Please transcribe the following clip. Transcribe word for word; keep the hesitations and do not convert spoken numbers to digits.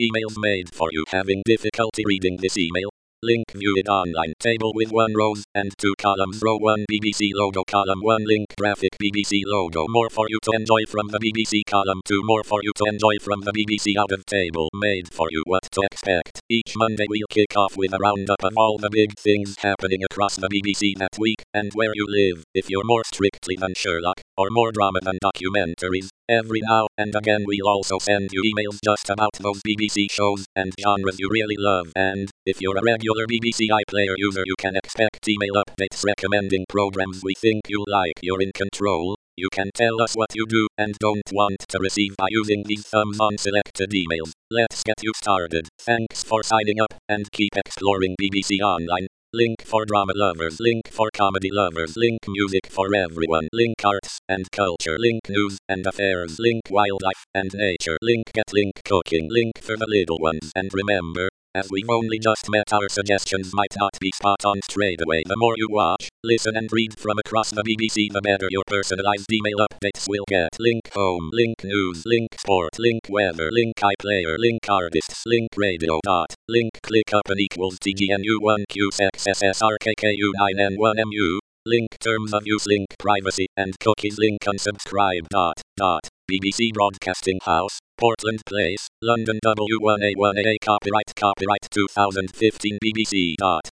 Emails made for you. Having difficulty reading this email? Link view it online. Table with one rows and two columns. Row one B B C logo. Column one link graphic B B C logo. More for you to enjoy from the B B C. Column two more for you to enjoy from the B B C. Out of table. Made for you. What to expect. Each Monday we'll kick off with a roundup of all the big things happening across the B B C that week and where you live. If you're more strictly than Sherlock or more drama than documentaries, every now and again we'll also send you emails just about those B B C shows and genres you really love. And if you're a regular B B C iPlayer user, you can expect email updates recommending programs we think you'll like. You're in control. You can tell us what you do and don't want to receive by using these thumbs on selected emails. Let's get you started. Thanks for signing up and keep exploring B B C Online. Link for drama lovers. Link for comedy lovers. Link music for everyone. Link arts and culture. Link news and affairs. Link wildlife and nature. Link get. Link cooking. Link for the little ones. And remember, as we've only just met, our suggestions might not be spot on straight away. The more you watch, listen and read from across the B B C, the better your personalized email updates will get. Link home, link news, link sport, link weather, link iPlayer, link artists, link radio. Dot, link click up and equals T G N U one Q X S S R K K U nine N one M U. Link terms of use, link privacy and cookies, link unsubscribe. Dot, dot, B B C Broadcasting House, Portland Place, London W one A one A. Copyright, copyright two thousand fifteen B B C. Dot.